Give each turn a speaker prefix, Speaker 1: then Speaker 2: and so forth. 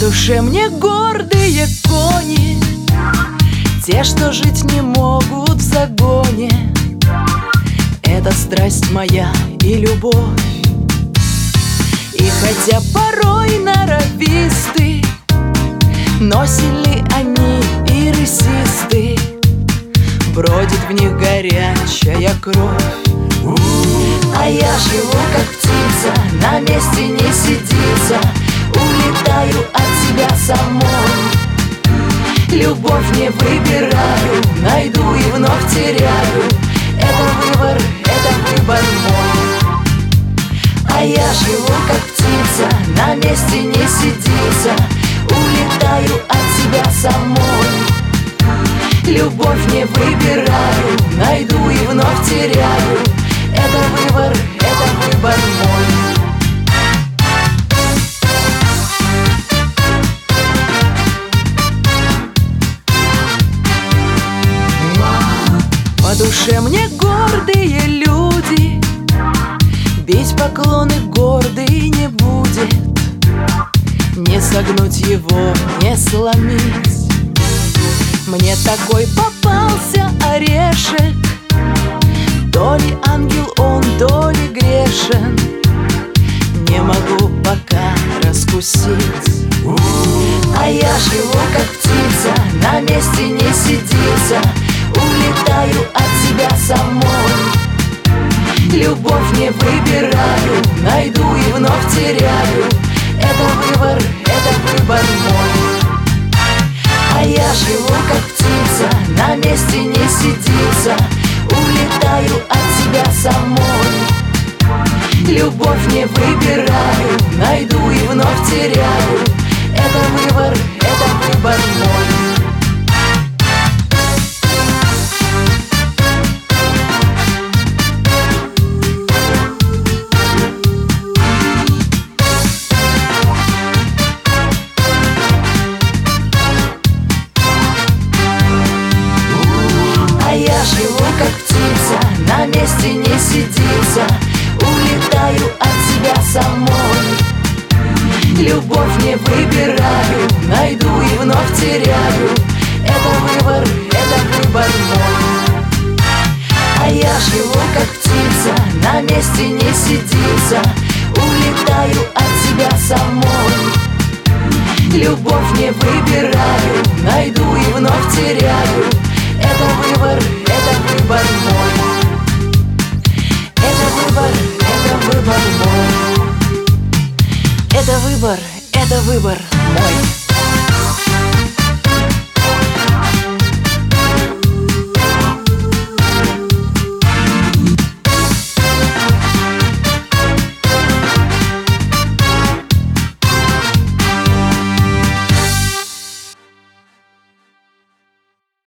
Speaker 1: душе мне гордые кони, те, что жить не могут в загоне. Это страсть моя и любовь. И хотя порой норовисты, но сильны они и рысисты, бродит в них горячая кровь. А я живу как птица, на месте не сидится, улетаю от себя самой. Любовь не выбираю, найду и вновь теряю. Это выбор мой. А я живу как птица, на месте не сидится, улетаю от себя самой. Любовь не выбираю, найду и вновь теряю. Это выбор мой. По душе мне гордые люди, бить поклоны гордый не будет, не согнуть его, не сломить. Мне такой попался орешек, то ли ангел он, то ли грешен, не могу пока раскусить. А я живу как птица, на месте не сидится, улетаю от себя самой. Любовь не выбираю, найду и вновь теряю. Это выбор мой. А я живу как птица, на месте не сидится, улетаю от себя самой. Любовь не выбираю, найду и вновь теряю. Это выбор мой. Я живу как птица, на месте не сидится, улетаю от себя самой. Любовь не выбираю, найду и вновь теряю. Это выбор мой. А я живу как птица, на месте не сидится, улетаю от себя самой. Любовь не выбираю, найду и вновь теряю. Это выбор мой. Это выбор мой. Это выбор